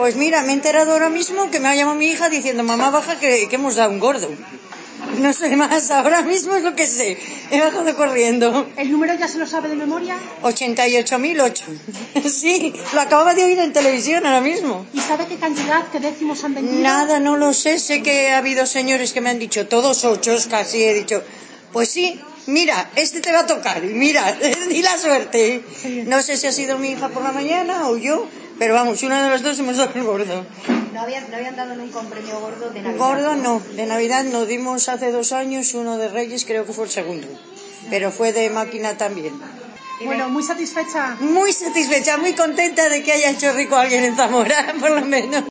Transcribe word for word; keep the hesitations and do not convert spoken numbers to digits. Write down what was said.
Pues mira, me he enterado ahora mismo que me ha llamado mi hija diciendo, mamá, baja que, que hemos dado un gordo. No sé más, ahora mismo es lo que sé. He bajado corriendo. ¿El número ya se lo sabe de memoria? ochenta y ocho mil ocho. Sí, lo acababa de oír en televisión ahora mismo. ¿Y sabe qué cantidad, qué décimos han vendido? Nada, no lo sé. Sé que ha habido señores que me han dicho, todos ochos casi. He dicho, pues sí, mira, este te va a tocar. Y mira, di la suerte. Sí. No sé si ha sido mi hija por la mañana o yo, pero vamos, una de las dos hemos dado el gordo. No habían, no habían dado nunca un premio gordo de Navidad. Gordo no, de Navidad no, dimos hace dos años uno de Reyes, creo que fue el segundo, pero fue de máquina también. Bueno, muy satisfecha. Muy satisfecha, muy contenta de que haya hecho rico a alguien en Zamora, por lo menos.